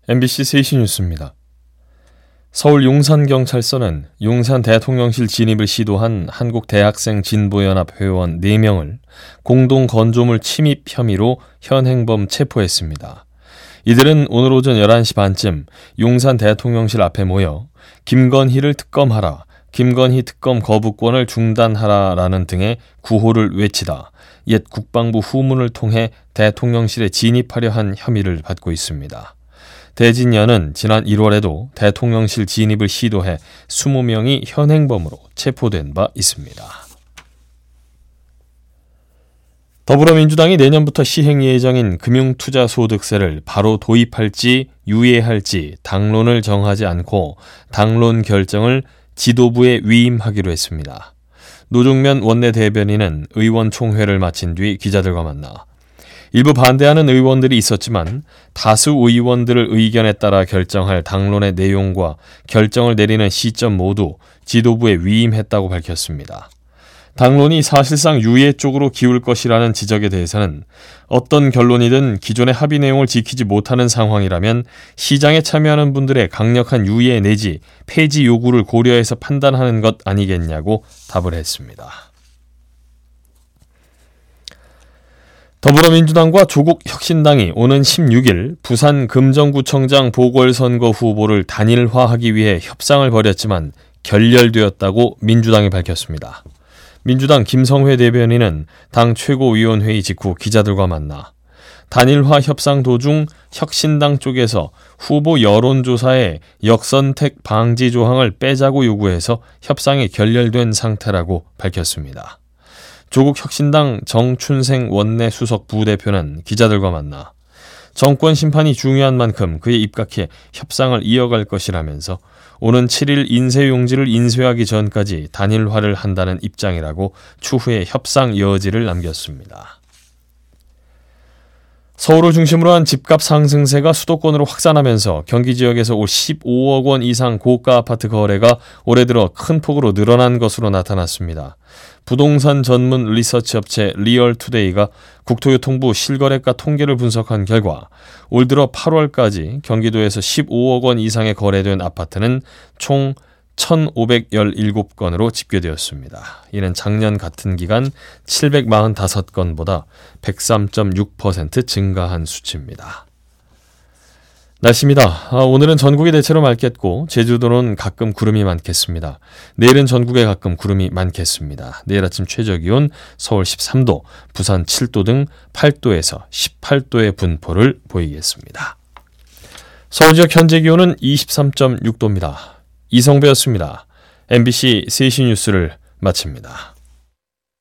MBC 3시 뉴스입니다. 서울 용산경찰서는 용산 대통령실 진입을 시도한 한국대학생 진보연합 회원 4명을 공동건조물 침입 혐의로 현행범 체포했습니다. 이들은 오늘 오전 11시 반쯤 용산 대통령실 앞에 모여 김건희를 특검하라, 김건희 특검 거부권을 중단하라라는 등의 구호를 외치다 옛 국방부 후문을 통해 대통령실에 진입하려 한 혐의를 받고 있습니다. 대진녀는 지난 1월에도 대통령실 진입을 시도해 20명이 현행범으로 체포된 바 있습니다. 더불어민주당이 내년부터 시행 예정인 금융투자소득세를 바로 도입할지 유예할지 당론을 정하지 않고 당론 결정을 지도부에 위임하기로 했습니다. 노종면 원내대변인은 의원총회를 마친 뒤 기자들과 만나 일부 반대하는 의원들이 있었지만 다수 의원들의 의견에 따라 결정할 당론의 내용과 결정을 내리는 시점 모두 지도부에 위임했다고 밝혔습니다. 당론이 사실상 유예 쪽으로 기울 것이라는 지적에 대해서는 어떤 결론이든 기존의 합의 내용을 지키지 못하는 상황이라면 시장에 참여하는 분들의 강력한 유예 내지 폐지 요구를 고려해서 판단하는 것 아니겠냐고 답을 했습니다. 더불어민주당과 조국혁신당이 오는 16일 부산 금정구청장 보궐선거 후보를 단일화하기 위해 협상을 벌였지만 결렬되었다고 민주당이 밝혔습니다. 민주당 김성회 대변인은 당 최고위원회의 직후 기자들과 만나 단일화 협상 도중 혁신당 쪽에서 후보 여론조사에 역선택 방지 조항을 빼자고 요구해서 협상이 결렬된 상태라고 밝혔습니다. 조국혁신당 정춘생 원내 수석 부대표는 기자들과 만나 정권 심판이 중요한 만큼 그에 입각해 협상을 이어갈 것이라면서 오는 7일 인쇄용지를 인쇄하기 전까지 단일화를 한다는 입장이라고 추후에 협상 여지를 남겼습니다. 서울을 중심으로 한 집값 상승세가 수도권으로 확산하면서 경기 지역에서 올 15억 원 이상 고가 아파트 거래가 올해 들어 큰 폭으로 늘어난 것으로 나타났습니다. 부동산 전문 리서치 업체 리얼투데이가 국토교통부 실거래가 통계를 분석한 결과 올 들어 8월까지 경기도에서 15억 원 이상의 거래된 아파트는 총 1,517건으로 집계되었습니다. 이는 작년 같은 기간 745건보다 103.6% 증가한 수치입니다. 날씨입니다. 오늘은 전국이 대체로 맑겠고 제주도는 가끔 구름이 많겠습니다. 내일은 전국에 가끔 구름이 많겠습니다. 내일 아침 최저기온 서울 13도, 부산 7도 등 8도에서 18도의 분포를 보이겠습니다. 서울 지역 현재 기온은 23.6도입니다. 이성배였습니다. MBC 3시 뉴스를 마칩니다.